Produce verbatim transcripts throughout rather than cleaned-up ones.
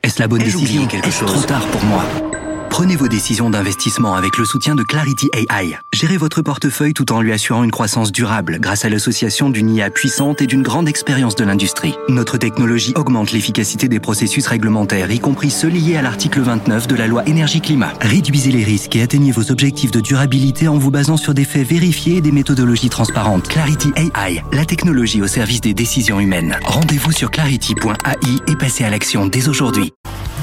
Est-ce la bonne Ai-je décision? oublié quelque Est-ce chose? trop tard pour moi? Prenez vos décisions d'investissement avec le soutien de Clarity A I. Gérez votre portefeuille tout en lui assurant une croissance durable grâce à l'association d'une I A puissante et d'une grande expérience de l'industrie. Notre technologie augmente l'efficacité des processus réglementaires, y compris ceux liés à l'article vingt-neuf de la loi énergie-climat. Réduisez les risques et atteignez vos objectifs de durabilité en vous basant sur des faits vérifiés et des méthodologies transparentes. Clarity A I, la technologie au service des décisions humaines. Rendez-vous sur clarity point A I et passez à l'action dès aujourd'hui.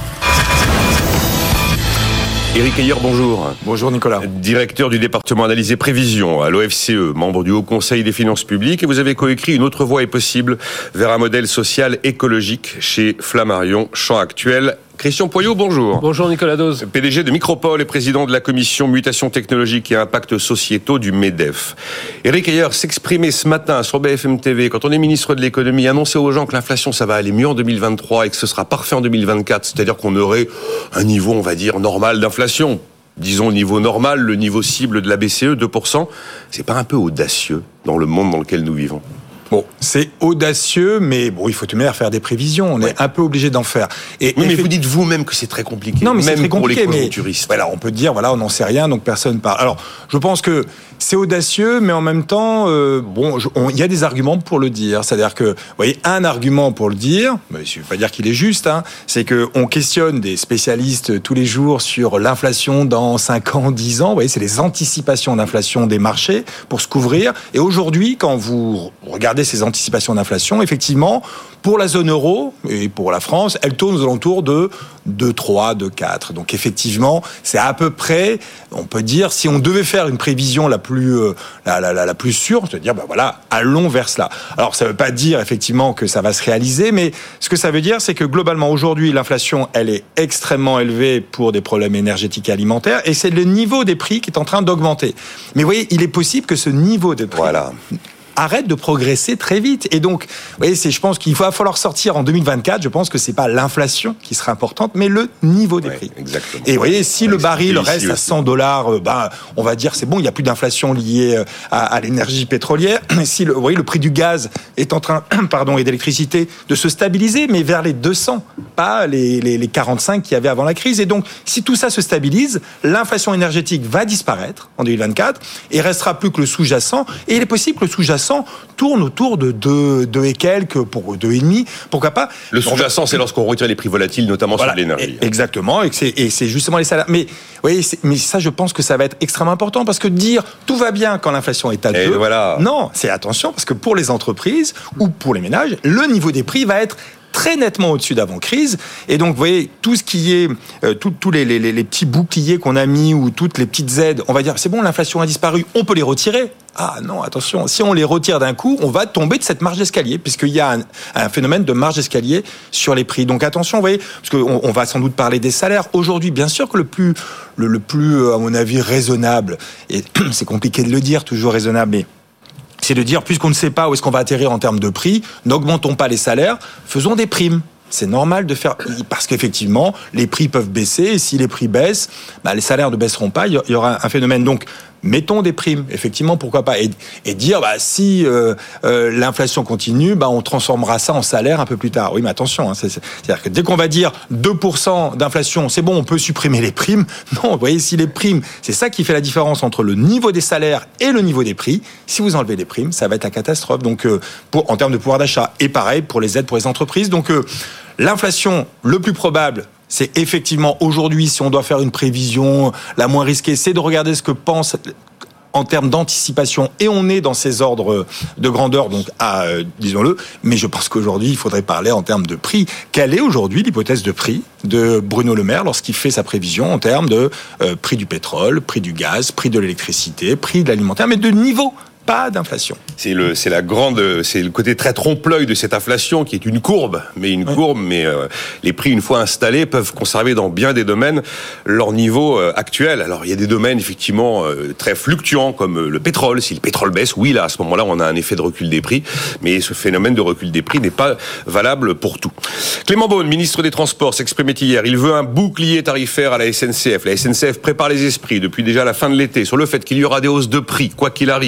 Éric Heyer, bonjour. Bonjour Nicolas. Directeur du département analyse et prévision à l'O F C E, membre du Haut Conseil des finances publiques, et vous avez coécrit Une autre voie est possible vers un modèle social écologique chez Flammarion, Champ Actuel. Christian Poyot, bonjour. Bonjour Nicolas Dose. P D G de Micropole et président de la commission mutation technologique et impacts sociétaux du MEDEF. Éric Heyer s'exprimait ce matin sur B F M T V, quand on est ministre de l'économie, annoncer aux gens que l'inflation ça va aller mieux en deux mille vingt-trois et que ce sera parfait en deux mille vingt-quatre, c'est-à-dire qu'on aurait un niveau, on va dire, normal d'inflation. Disons le niveau normal, le niveau cible de la B C E, deux pour cent. C'est pas un peu audacieux dans le monde dans lequel nous vivons? Bon, c'est audacieux, mais bon, il faut tout de même faire des prévisions. On ouais. est un peu obligé d'en faire. Et, oui, mais fait... vous dites vous-même que c'est très compliqué. Non, mais même c'est très compliqué, pour les conjoncturistes. Mais, voilà, on peut dire, voilà, on n'en sait rien, donc personne parle. Alors, je pense que c'est audacieux, mais en même temps, euh, bon, il y a des arguments pour le dire. C'est-à-dire que, vous voyez, un argument pour le dire, mais je ne veux pas dire qu'il est juste, hein, c'est que on questionne des spécialistes tous les jours sur l'inflation dans cinq ans, dix ans. Vous voyez, c'est les anticipations d'inflation des marchés pour se couvrir. Et aujourd'hui, quand vous regardez ces anticipations d'inflation, effectivement, pour la zone euro et pour la France, elle tourne aux alentours de deux virgule trois, deux virgule quatre. Donc effectivement, c'est à peu près, on peut dire, si on devait faire une prévision la plus, euh, la, la, la, la plus sûre, c'est de dire, ben voilà, allons vers cela. Alors ça ne veut pas dire effectivement que ça va se réaliser, mais ce que ça veut dire, c'est que globalement aujourd'hui, l'inflation, elle est extrêmement élevée pour des problèmes énergétiques et alimentaires, et c'est le niveau des prix qui est en train d'augmenter. Mais vous voyez, il est possible que ce niveau de prix... Voilà. arrête de progresser très vite. Et donc, vous voyez, c'est, je pense qu'il va falloir sortir en deux mille vingt-quatre. Je pense que c'est pas l'inflation qui sera importante, mais le niveau des ouais, prix. Exactement. Et vous voyez, si ouais, le baril reste aussi. à cent dollars, euh, ben, on va dire c'est bon, il n'y a plus d'inflation liée à, à l'énergie pétrolière. Si le, vous voyez, le prix du gaz est en train, pardon, et d'électricité de se stabiliser, mais vers les deux cents, pas les, les, les quarante-cinq qu'il y avait avant la crise. Et donc, si tout ça se stabilise, l'inflation énergétique va disparaître en deux mille vingt-quatre et restera plus que le sous-jacent. Et il est possible que le sous-jacent tourne autour de deux, deux et quelques, pour deux et demi, pourquoi pas. Le sous-jacent, c'est lorsqu'on retire les prix volatiles, notamment voilà, sur l'énergie. Exactement, et c'est, et c'est justement les salaires. Mais, voyez, c'est, mais ça, je pense que ça va être extrêmement important, parce que dire tout va bien quand l'inflation est à deux, voilà. non, c'est attention, parce que pour les entreprises ou pour les ménages, le niveau des prix va être très nettement au-dessus d'avant-crise. Et donc, vous voyez, tout ce qui est, euh, tous les, les, les petits boucliers qu'on a mis ou toutes les petites aides, on va dire, c'est bon, l'inflation a disparu, on peut les retirer. Ah non, attention, si on les retire d'un coup, on va tomber de cette marge d'escalier, puisqu'il y a un, un phénomène de marge d'escalier sur les prix. Donc attention, vous voyez, parce qu'on on va sans doute parler des salaires. Aujourd'hui, bien sûr que le plus, le, le plus, à mon avis, raisonnable, et c'est compliqué de le dire, toujours raisonnable, mais c'est de dire, puisqu'on ne sait pas où est-ce qu'on va atterrir en termes de prix, n'augmentons pas les salaires, faisons des primes. C'est normal de faire, parce qu'effectivement, les prix peuvent baisser, et si les prix baissent, bah, les salaires ne baisseront pas, il y aura un phénomène. Donc, mettons des primes, effectivement, pourquoi pas, et, et dire, bah, si euh, euh, l'inflation continue, bah, on transformera ça en salaire un peu plus tard. Oui, mais attention, hein, c'est, c'est, c'est-à-dire que dès qu'on va dire deux pour cent d'inflation, c'est bon, on peut supprimer les primes. Non, vous voyez, si les primes, c'est ça qui fait la différence entre le niveau des salaires et le niveau des prix. Si vous enlevez les primes, ça va être la catastrophe. Donc, euh, pour, en termes de pouvoir d'achat, et pareil pour les aides pour les entreprises. Donc, euh, l'inflation, le plus probable, c'est effectivement aujourd'hui, si on doit faire une prévision la moins risquée, c'est de regarder ce que pense en termes d'anticipation, et on est dans ces ordres de grandeur, donc à, euh, disons-le, mais je pense qu'aujourd'hui, il faudrait parler en termes de prix. Quelle est aujourd'hui l'hypothèse de prix de Bruno Le Maire lorsqu'il fait sa prévision en termes de euh, prix du pétrole, prix du gaz, prix de l'électricité, prix de l'alimentaire, mais de niveau, pas d'inflation. C'est le, c'est la grande, c'est le côté très trompe-l'œil de cette inflation qui est une courbe, mais une oui. courbe, mais euh, les prix une fois installés peuvent conserver dans bien des domaines leur niveau euh, actuel. Alors il y a des domaines effectivement euh, très fluctuants comme euh, le pétrole. Si le pétrole baisse, oui là à ce moment-là on a un effet de recul des prix, mais ce phénomène de recul des prix n'est pas valable pour tout. Clément Beaune, ministre des Transports, s'exprimait hier. Il veut un bouclier tarifaire à la S N C F. La S N C F prépare les esprits depuis déjà la fin de l'été sur le fait qu'il y aura des hausses de prix quoi qu'il arrive, mais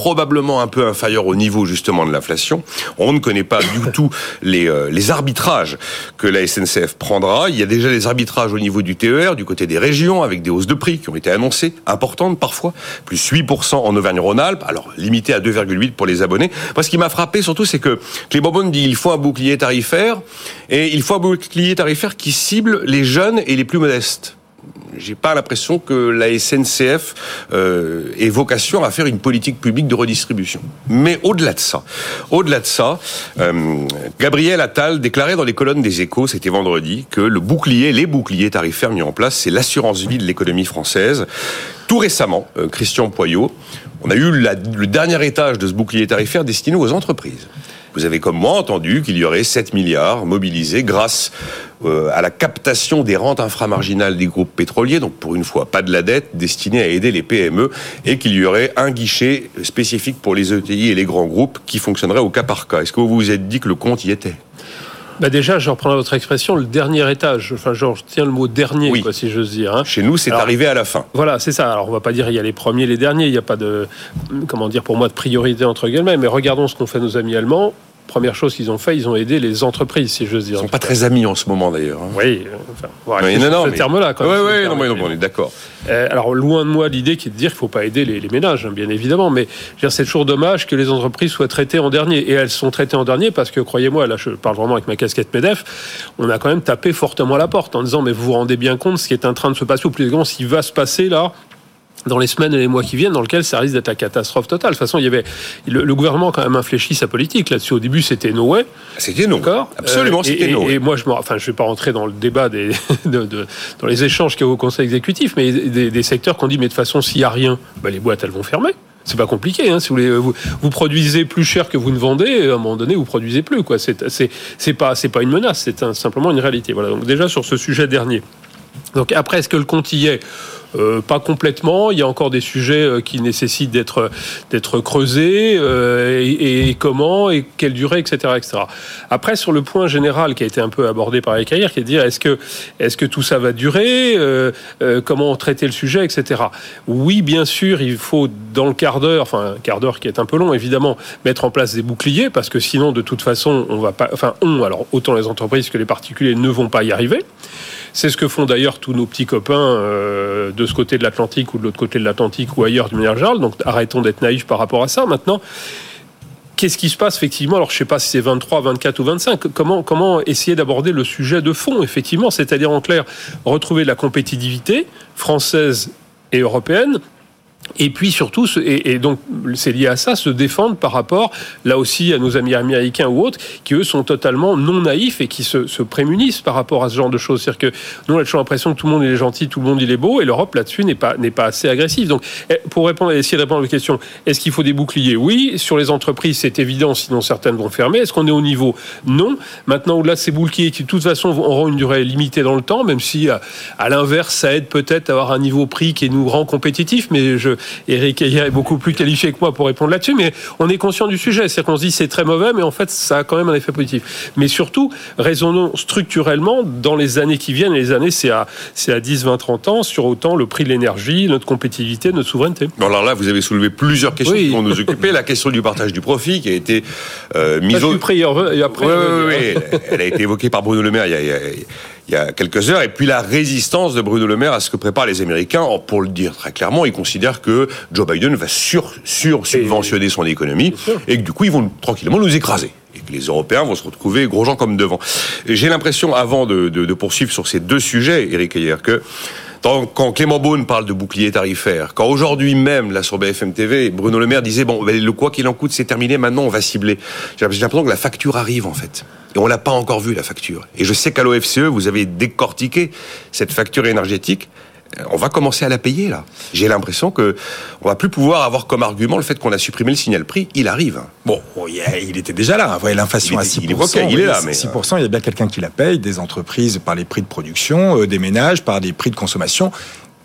probablement un peu inférieur au niveau justement de l'inflation. On ne connaît pas du tout les, euh, les arbitrages que la S N C F prendra. Il y a déjà les arbitrages au niveau du T E R, du côté des régions, avec des hausses de prix qui ont été annoncées, importantes parfois, plus huit pour cent en Auvergne-Rhône-Alpes, alors limité à deux virgule huit pour les abonnés. Moi, ce qui m'a frappé surtout, c'est que Clément Beaune dit il faut un bouclier tarifaire, et il faut un bouclier tarifaire qui cible les jeunes et les plus modestes. J'ai pas l'impression que la S N C F euh, ait vocation à faire une politique publique de redistribution. Mais au-delà de ça, au-delà de ça, euh, Gabriel Attal déclarait dans les colonnes des Échos, c'était vendredi, que le bouclier, les boucliers tarifaires mis en place, c'est l'assurance vie de l'économie française. Tout récemment, euh, Christian Poyot, on a eu la, le dernier étage de ce bouclier tarifaire destiné aux entreprises. Vous avez comme moi entendu qu'il y aurait sept milliards mobilisés grâce euh, à la captation des rentes inframarginales des groupes pétroliers, donc pour une fois pas de la dette, destinée à aider les P M E, et qu'il y aurait un guichet spécifique pour les E T I et les grands groupes qui fonctionnerait au cas par cas. Est-ce que vous vous êtes dit que le compte y était ? Bah déjà, je reprends votre expression, le dernier étage. Enfin, genre, je tiens le mot dernier, oui. quoi, si j'ose dire. Hein. Chez nous, c'est Alors, arrivé à la fin. Voilà, c'est ça. Alors, on va pas dire il y a les premiers, les derniers. Il n'y a pas de, comment dire, pour moi, de priorité entre guillemets. Mais regardons ce qu'ont fait nos amis allemands. Première chose qu'ils ont fait, ils ont aidé les entreprises, si j'ose dire. Ils ne sont pas très amis en ce moment, d'ailleurs. Hein. Oui, enfin, voilà, oui, non, non, ce mais... terme-là. Oui, oui, non, mais non, on est d'accord. Euh, alors, loin de moi l'idée qui est de dire qu'il ne faut pas aider les, les ménages, hein, bien évidemment, mais je veux dire, c'est toujours dommage que les entreprises soient traitées en dernier. Et elles sont traitées en dernier parce que, croyez-moi, là, je parle vraiment avec ma casquette MEDEF, on a quand même tapé fortement à la porte en disant, mais vous vous rendez bien compte de ce qui est en train de se passer, ou plus exactement, ce qui va se passer là, dans les semaines et les mois qui viennent, dans lequel ça risque d'être la catastrophe totale. De toute façon, il y avait le, le gouvernement a quand même infléchi sa politique là-dessus. Au début, c'était no way. C'était non. D'accord. Absolument, euh, c'était et, no. Et, et moi, je me, enfin, je vais pas rentrer dans le débat des, de, de, dans les échanges qu'il y a au Conseil exécutif, mais des, des secteurs qu'on dit, mais de toute façon, s'il y a rien, bah, les boîtes elles vont fermer. C'est pas compliqué, hein. Si vous, voulez, vous, vous produisez plus cher que vous ne vendez, à un moment donné, vous produisez plus, quoi. C'est, c'est, c'est pas, c'est pas une menace, c'est un, simplement une réalité. Voilà. Donc déjà sur ce sujet dernier. Donc après, est-ce que le compte y est ? Euh, pas complètement. Il y a encore des sujets euh, qui nécessitent d'être d'être creusés euh, et, et comment et quelle durée, et cetera, et cetera. Après, sur le point général qui a été un peu abordé par Eric Caillère, qui est de dire est-ce que est-ce que tout ça va durer, euh, euh, comment traiter le sujet, et cetera. Oui, bien sûr, il faut dans le quart d'heure, enfin un quart d'heure qui est un peu long, évidemment, mettre en place des boucliers parce que sinon, de toute façon, on va pas. Enfin, on. Alors autant les entreprises que les particuliers ne vont pas y arriver. C'est ce que font d'ailleurs tous nos petits copains euh, de ce côté de l'Atlantique ou de l'autre côté de l'Atlantique ou ailleurs d'une manière générale. Donc arrêtons d'être naïfs par rapport à ça. Maintenant, qu'est-ce qui se passe effectivement ? Alors je ne sais pas si c'est vingt-trois, vingt-quatre ou vingt-cinq. Comment, comment essayer d'aborder le sujet de fond, effectivement ? C'est-à-dire en clair, retrouver la compétitivité française et européenne. Et puis surtout, et, et donc c'est lié à ça, se défendre par rapport, là aussi, à nos amis américains ou autres, qui eux sont totalement non naïfs et qui se, se prémunissent par rapport à ce genre de choses. C'est-à-dire que nous, on a toujours l'impression que tout le monde il est gentil, tout le monde il est beau, et l'Europe là-dessus n'est pas, n'est pas assez agressive. Donc, pour répondre, essayer de répondre à la question, est-ce qu'il faut des boucliers ? Oui. Sur les entreprises, c'est évident, sinon certaines vont fermer. Est-ce qu'on est au niveau ? Non. Maintenant, au-delà de ces boucliers qui, de toute façon, auront une durée limitée dans le temps, même si, à, à l'inverse, ça aide peut-être à avoir un niveau prix qui nous rend compétitifs, mais je Eric Caillère est beaucoup plus qualifié que moi pour répondre là-dessus, mais on est conscient du sujet. C'est-à-dire qu'on se dit c'est très mauvais, mais en fait, ça a quand même un effet positif. Mais surtout, raisonnons structurellement dans les années qui viennent. Les années, c'est à, c'est à dix, vingt, trente ans, sur autant le prix de l'énergie, notre compétitivité, notre souveraineté. Bon, alors là, vous avez soulevé plusieurs questions oui. qui vont nous occuper. La question du partage du profit qui a été euh, mise au... Après, après, oui, oui, oui. Elle a été évoquée par Bruno Le Maire il y a... Il y a... il y a quelques heures, et puis la résistance de Bruno Le Maire à ce que préparent les Américains. Pour le dire très clairement, ils considèrent que Joe Biden va sur, sur subventionner son économie, et que du coup, ils vont tranquillement nous écraser. Et que les Européens vont se retrouver gros gens comme devant. Et j'ai l'impression, avant de, de, de poursuivre sur ces deux sujets, Eric Caillère, que quand Clément Beaune parle de bouclier tarifaire, quand aujourd'hui même, là sur B F M T V, Bruno Le Maire disait, bon, le quoi qu'il en coûte, c'est terminé, maintenant on va cibler. J'ai l'impression que la facture arrive, en fait. Et on l'a pas encore vu, la facture. Et je sais qu'à l'O F C E, vous avez décortiqué cette facture énergétique. On va commencer à la payer, là. J'ai l'impression que on va plus pouvoir avoir comme argument le fait qu'on a supprimé le signal prix. Il arrive. Bon, il était déjà là. Vous voyez, l'inflation à six pour cent. Il, il est là, mais six pour cent, il y a bien quelqu'un qui la paye, des entreprises par les prix de production, des ménages par des prix de consommation.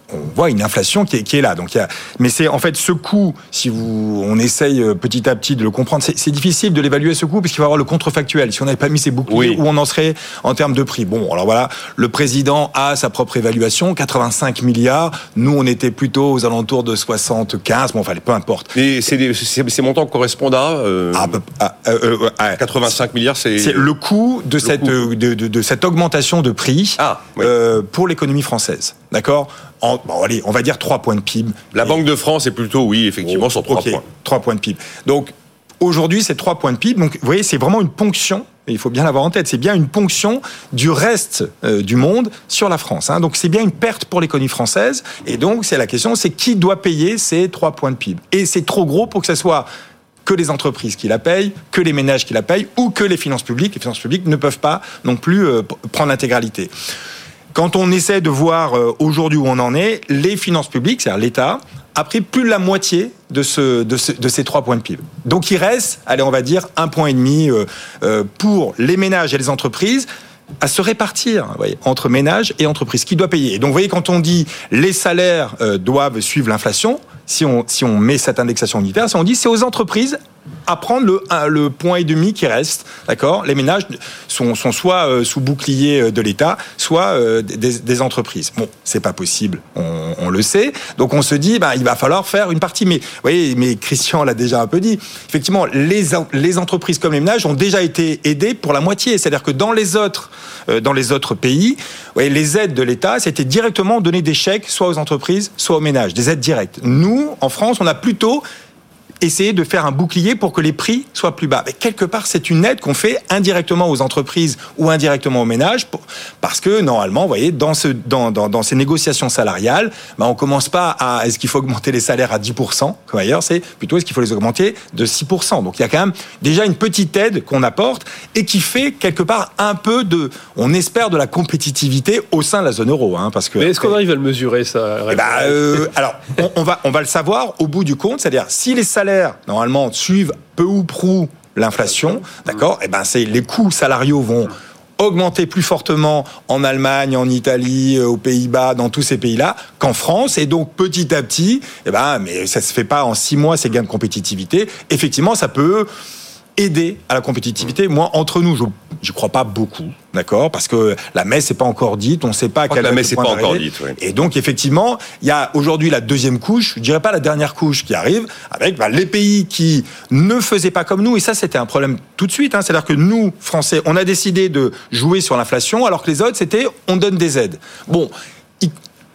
on voit une inflation qui est, qui est là. Donc, il y a, mais c'est en fait ce coût, si vous, on essaye petit à petit de le comprendre, c'est, c'est difficile de l'évaluer ce coût parce qu'il va y avoir le contrefactuel. Si on n'avait pas mis ces boucliers, oui. où on en serait en termes de prix. Bon, alors voilà, le président a sa propre évaluation, quatre-vingt-cinq milliards. Nous, on était plutôt aux alentours de soixante-quinze. Bon, enfin, peu importe. Et c'est des, c'est, ces montants correspondent à, euh, à, à, euh, euh, à quatre-vingt-cinq milliards. C'est, c'est le coût de le cette coût. De, de, de cette augmentation de prix ah, oui. euh, pour l'économie française. D'accord. En, bon, allez, on va dire trois points de P I B. La et... Banque de France est plutôt, oui, effectivement, oh, sur trois okay, points. trois points de P I B. Donc, aujourd'hui, c'est trois points de P I B. Donc, vous voyez, c'est vraiment une ponction, et il faut bien l'avoir en tête, c'est bien une ponction du reste euh, du monde sur la France. Hein. Donc, c'est bien une perte pour l'économie française. Et donc, c'est la question, c'est qui doit payer ces trois points de P I B. Et c'est trop gros pour que ça soit que les entreprises qui la payent, que les ménages qui la payent, ou que les finances publiques. Les finances publiques ne peuvent pas non plus euh, prendre l'intégralité. Quand on essaie de voir euh, aujourd'hui où on en est, les finances publiques, c'est-à-dire l'État, a pris plus de la moitié de, ce, de, ce, de ces trois points de P I B. Donc il reste, allez, on va dire, un point et demi euh, euh, pour les ménages et les entreprises à se répartir, vous voyez, entre ménages et entreprises. Qui doit payer ? Et donc vous voyez, quand on dit les salaires euh, doivent suivre l'inflation, si on, si on met cette indexation unitaire, si on dit c'est aux entreprises à prendre le, le point et demi qui reste, d'accord ? Les ménages sont, sont soit euh, sous bouclier de l'État, soit euh, des, des entreprises. Bon, c'est pas possible, on, on le sait. Donc on se dit, bah, il va falloir faire une partie. Mais vous voyez, mais Christian l'a déjà un peu dit. Effectivement, les, les entreprises comme les ménages ont déjà été aidées pour la moitié. C'est-à-dire que dans les autres, euh, dans les autres pays, vous voyez, les aides de l'État, c'était directement donner des chèques, soit aux entreprises, soit aux ménages, des aides directes. Nous, en France, on a plutôt essayer de faire un bouclier pour que les prix soient plus bas. Mais quelque part, c'est une aide qu'on fait indirectement aux entreprises ou indirectement aux ménages, pour, parce que normalement, vous voyez, dans, ce, dans, dans, dans ces négociations salariales, ben, on commence pas à est-ce qu'il faut augmenter les salaires à dix pour cent, comme ailleurs, c'est plutôt est-ce qu'il faut les augmenter de six pour cent. Donc il y a quand même déjà une petite aide qu'on apporte et qui fait quelque part un peu de, on espère, de la compétitivité au sein de la zone euro. Hein, parce que, mais est-ce qu'on arrive à le mesurer, ça ? Eh ben, euh, alors, on, on, va, on va le savoir au bout du compte, c'est-à-dire si les salaires normalement suivent peu ou prou l'inflation, d'accord, et ben c'est les coûts salariaux vont augmenter plus fortement en Allemagne, en Italie, aux Pays-Bas, dans tous ces pays-là, qu'en France. Et donc, petit à petit, eh ben, mais ça se fait pas en six mois, ces gains de compétitivité. Effectivement, ça peut aider à la compétitivité. Moi, entre nous, je je crois pas beaucoup, d'accord, parce que la messe n'est pas encore dite, on ne sait pas à quel point la messe n'est pas encore dite. Oui. Et donc, effectivement, il y a aujourd'hui la deuxième couche, je dirais pas la dernière couche qui arrive, avec bah, les pays qui ne faisaient pas comme nous, et ça, c'était un problème tout de suite. Hein, c'est-à-dire que nous, Français, on a décidé de jouer sur l'inflation, alors que les autres, c'était on donne des aides. Bon. Il,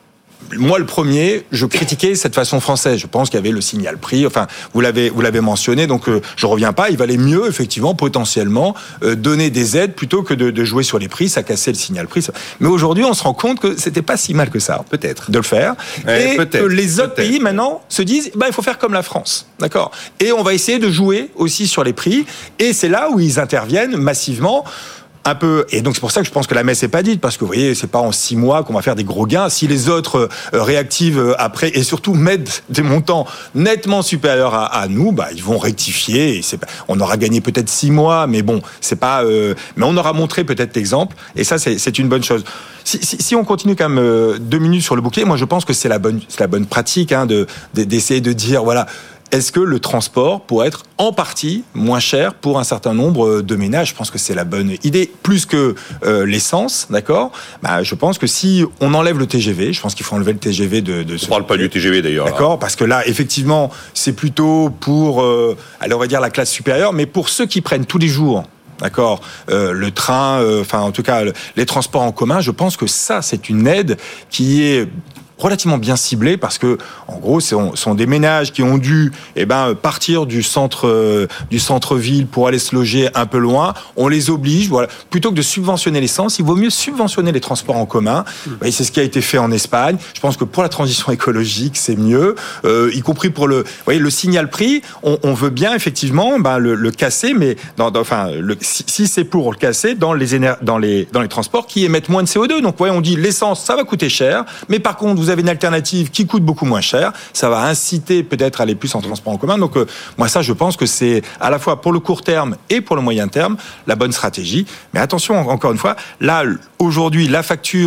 Moi, le premier, je critiquais cette façon française. Je pense qu'il y avait le signal prix. Enfin, vous l'avez, vous l'avez mentionné, donc euh, je reviens pas. Il valait mieux, effectivement, potentiellement, euh, donner des aides plutôt que de, de jouer sur les prix. Ça cassait le signal prix. Mais aujourd'hui, on se rend compte que c'était pas si mal que ça, peut-être, de le faire. Ouais, et peut-être, que les autres peut-être. pays maintenant se disent, bah, il faut faire comme la France, d'accord. Et on va essayer de jouer aussi sur les prix. Et c'est là où ils interviennent massivement. Un peu, et donc c'est pour ça que je pense que la messe n'est pas dite, parce que vous voyez, c'est pas en six mois qu'on va faire des gros gains. Si les autres euh, réactivent après, et surtout mettent des montants nettement supérieurs à, à nous, bah ils vont rectifier. Et c'est pas, on aura gagné peut-être six mois, mais bon, c'est pas. Euh, mais on aura montré peut-être l'exemple, et ça c'est, c'est une bonne chose. Si, si, si on continue quand même euh, deux minutes sur le bouclier, moi je pense que c'est la bonne, c'est la bonne pratique, hein, de, de d'essayer de dire voilà. Est-ce que le transport pourrait être en partie moins cher pour un certain nombre de ménages ? Je pense que c'est la bonne idée. Plus que euh, l'essence, d'accord ? Bah, je pense que si on enlève le T G V, je pense qu'il faut enlever le T G V de... de ce on ne parle pas du T G V d'ailleurs. D'accord, là. Parce que là, effectivement, c'est plutôt pour, euh, allez, on va dire la classe supérieure, mais pour ceux qui prennent tous les jours... D'accord, euh, le train, euh, enfin en tout cas le, les transports en commun, je pense que ça c'est une aide qui est relativement bien ciblée parce que en gros ce sont, sont des ménages qui ont dû eh ben partir du centre euh, du centre-ville pour aller se loger un peu loin. On les oblige, voilà, plutôt que de subventionner l'essence, il vaut mieux subventionner les transports en commun. Et c'est ce qui a été fait en Espagne. Je pense que pour la transition écologique c'est mieux, euh, y compris pour le, vous voyez, le signal prix. On, on veut bien effectivement ben, le, le casser, mais dans, dans, enfin le, si, si c'est pour le casser dans les éner- dans les dans les transports qui émettent moins de C O deux. Donc ouais, on dit l'essence ça va coûter cher, mais par contre vous avez une alternative qui coûte beaucoup moins cher, ça va inciter peut-être à aller plus en transport en commun. Donc euh, moi ça je pense que c'est à la fois pour le court terme et pour le moyen terme la bonne stratégie. Mais attention encore une fois, là aujourd'hui la facture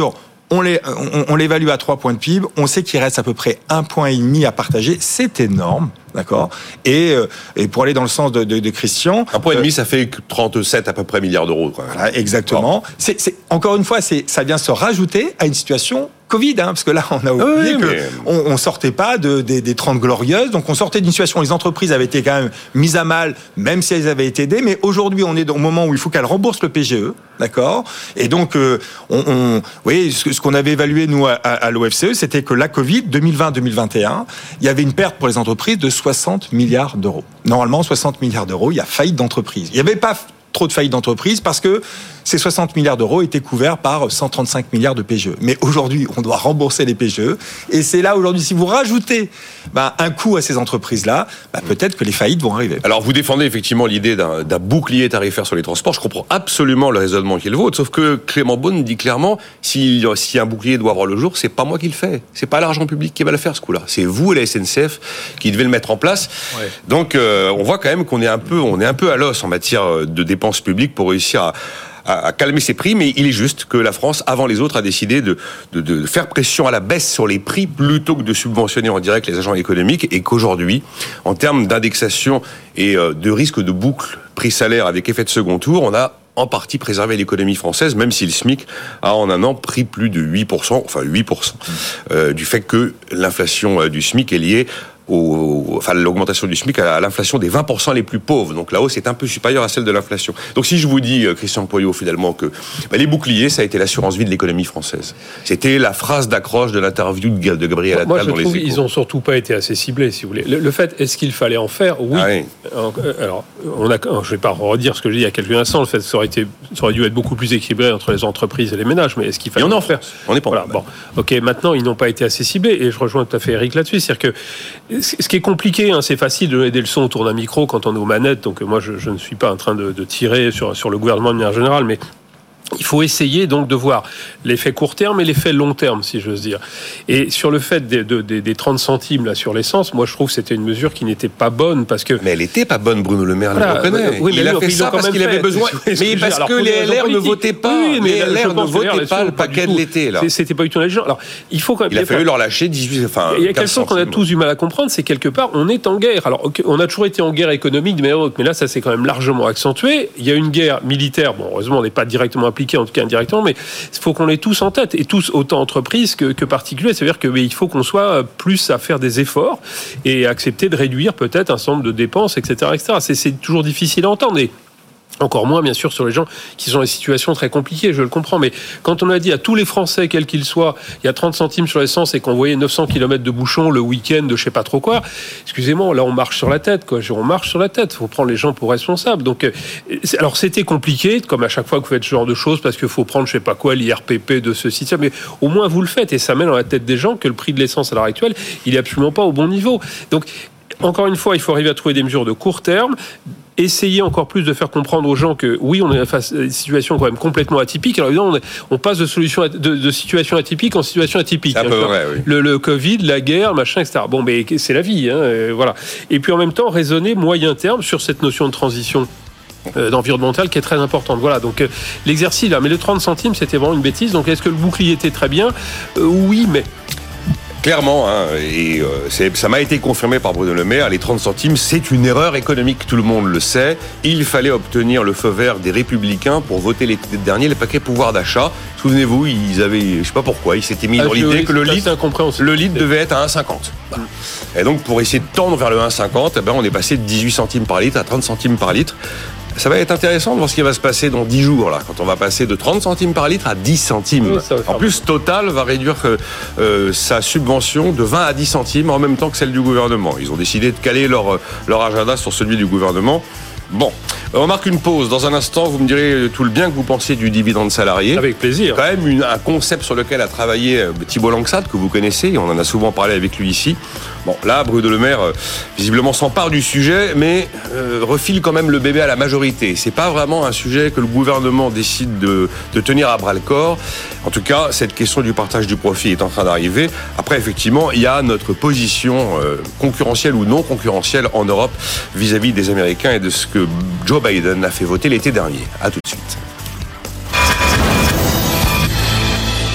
On, les, on, on l'évalue à trois points de P I B. On sait qu'il reste à peu près un point et demi à partager. C'est énorme, d'accord. Et, euh, et pour aller dans le sens de, de, de Christian, un point et demi, euh, ça fait trente-sept à peu près milliards d'euros. Quoi. Voilà, exactement. Bon. C'est, c'est encore une fois, c'est ça vient se rajouter à une situation Covid, hein, parce que là, on a oublié oui, que mais... on, on sortait pas de, des, des trente glorieuses, donc on sortait d'une situation où les entreprises avaient été quand même mises à mal, même si elles avaient été aidées. Mais aujourd'hui, on est au moment où il faut qu'elles remboursent le P G E, d'accord. Et donc, euh, on, on, oui, ce, ce qu'on avait évalué nous à, à l'O F C E, c'était que la Covid deux mille vingt deux mille vingt et un, il y avait une perte pour les entreprises de soixante milliards d'euros. Normalement, soixante milliards d'euros, il y a faillite d'entreprise. Il n'y avait pas trop de faillites d'entreprise parce que ces soixante milliards d'euros étaient couverts par cent trente-cinq milliards de P G E. Mais aujourd'hui, on doit rembourser les P G E. Et c'est là, aujourd'hui, si vous rajoutez bah, un coût à ces entreprises-là, bah, peut-être que les faillites vont arriver. Alors, vous défendez effectivement l'idée d'un, d'un bouclier tarifaire sur les transports. Je comprends absolument le raisonnement qui est le vôtre. Sauf que Clément Beaune dit clairement, si, si un bouclier doit avoir le jour, c'est pas moi qui le fais. C'est pas l'argent public qui va le faire, ce coup-là. C'est vous et la S N C F qui devez le mettre en place. Ouais. Donc, euh, on voit quand même qu'on est un peu, on est un peu à l'os en matière de dépenses publiques pour réussir à à calmer ses prix, mais il est juste que la France, avant les autres, a décidé de, de, de faire pression à la baisse sur les prix plutôt que de subventionner en direct les agents économiques, et qu'aujourd'hui, en termes d'indexation et de risque de boucle prix-salaire avec effet de second tour, on a en partie préservé l'économie française, même si le SMIC a en un an pris plus de huit pour cent, enfin huit pour cent, euh, du fait que l'inflation du SMIC est liée Au, enfin, l'augmentation du SMIC à l'inflation des vingt pour cent les plus pauvres. Donc la hausse est un peu supérieure à celle de l'inflation. Donc si je vous dis, Christian Poyot, finalement, que bah, les boucliers, ça a été l'assurance vie de l'économie française. C'était la phrase d'accroche de l'interview de, de Gabriel Attal dans les Échos. Moi, je trouve qu'ils n'ont surtout pas été assez ciblés, si vous voulez. Le, le fait, est-ce qu'il fallait en faire ? Oui. Ah oui. Alors, on a, je ne vais pas redire ce que j'ai dit il y a quelques instants. Le fait, ça aurait, été, ça aurait dû être beaucoup plus équilibré entre les entreprises et les ménages. Mais est-ce qu'il fallait on en faire ? On n'est pas voilà, bon. Ok, maintenant, ils n'ont pas été assez ciblés. Et je rejoins tout à fait Eric là-dessus. C'est-à-dire que ce qui est compliqué, hein, c'est facile de donner des leçons autour d'un micro quand on est aux manettes, donc moi je, je ne suis pas en train de, de tirer sur, sur le gouvernement de manière générale, mais il faut essayer donc de voir l'effet court terme et l'effet long terme, si j'ose dire. Et sur le fait des, de, des, des trente centimes là sur l'essence, moi je trouve que c'était une mesure qui n'était pas bonne parce que. Mais elle n'était pas bonne, Bruno Le Maire, voilà, le reconnaît. Oui, mais il a fait ça parce qu'il avait besoin. Mais parce que les L R ne votaient pas. Oui, mais les L R ne votaient pas le paquet de l'été là. C'était pas du tout intelligent. Alors il faut quand même. Il a fallu leur lâcher dix-huit. Enfin. Il y a quelque chose qu'on a tous du mal à comprendre, c'est quelque part on est en guerre. Alors on a toujours été en guerre économique de manière autre, mais là ça s'est quand même largement accentué. Il y a une guerre militaire. Bon, heureusement on n'est pas directement impliqué, en tout cas indirectement. Mais il faut qu'on l'ait tous en tête, et tous, autant entreprises que, que particuliers. C'est-à-dire qu'il faut qu'on soit plus à faire des efforts et accepter de réduire peut-être un certain nombre de dépenses, et cetera, et cetera. C'est, c'est toujours difficile à entendre. Et encore moins, bien sûr, sur les gens qui sont dans des situations très compliquées, je le comprends. Mais quand on a dit à tous les Français, quels qu'ils soient, il y a trente centimes sur l'essence et qu'on voyait neuf cents kilomètres de bouchons le week-end de je sais pas trop quoi, excusez-moi, là on marche sur la tête, quoi. On marche sur la tête. Il faut prendre les gens pour responsables. Donc, alors c'était compliqué, comme à chaque fois que vous faites ce genre de choses, parce qu'il faut prendre je sais pas quoi, l'I R P P de ceci, ça. Mais au moins vous le faites, et ça met dans la tête des gens que le prix de l'essence à l'heure actuelle, il est absolument pas au bon niveau. Donc, encore une fois, il faut arriver à trouver des mesures de court terme. Essayer encore plus de faire comprendre aux gens que oui, on est face à une situation quand même complètement atypique. Alors évidemment, on, est, on passe de, solution, de, de situation atypique en situation atypique. C'est un peu vrai, oui. Le, le Covid, la guerre, machin, et cetera. Bon, mais c'est la vie, hein, euh, voilà. Et puis en même temps, raisonner moyen terme sur cette notion de transition euh, environnementale qui est très importante. Voilà, donc euh, l'exercice là, mais le trente centimes, c'était vraiment une bêtise. Donc est-ce que le bouclier était très bien ? euh, Oui, mais... Clairement, hein, et euh, c'est, ça m'a été confirmé par Bruno Le Maire, les trente centimes, c'est une erreur économique, tout le monde le sait. Il fallait obtenir le feu vert des Républicains pour voter l'été dernier le paquet pouvoir d'achat. Souvenez-vous, ils avaient, je sais pas pourquoi, ils s'étaient mis ah, dans l'idée oui, que le litre, le litre devait être à un virgule cinquante. Voilà. Et donc, pour essayer de tendre vers le un virgule cinquante, eh ben, on est passé de dix-huit centimes par litre à trente centimes par litre. Ça va être intéressant de voir ce qui va se passer dans dix jours, là, quand on va passer de trente centimes par litre à dix centimes. Oui, en plus, Total va réduire euh, sa subvention de vingt à dix centimes en même temps que celle du gouvernement. Ils ont décidé de caler leur, leur agenda sur celui du gouvernement. Bon, on marque une pause. Dans un instant, vous me direz tout le bien que vous pensez du dividende salarié. Avec plaisir. Quand même une, un concept sur lequel a travaillé Thibault Langsat, que vous connaissez, on en a souvent parlé avec lui ici. Bon, là, Bruno Le Maire, euh, visiblement s'empare du sujet, mais euh, refile quand même le bébé à la majorité. C'est pas vraiment un sujet que le gouvernement décide de, de tenir à bras-le-corps. En tout cas, cette question du partage du profit est en train d'arriver. Après, effectivement, il y a notre position euh, concurrentielle ou non concurrentielle en Europe vis-à-vis des Américains et de ce que Joe Biden a fait voter l'été dernier. À tout de suite.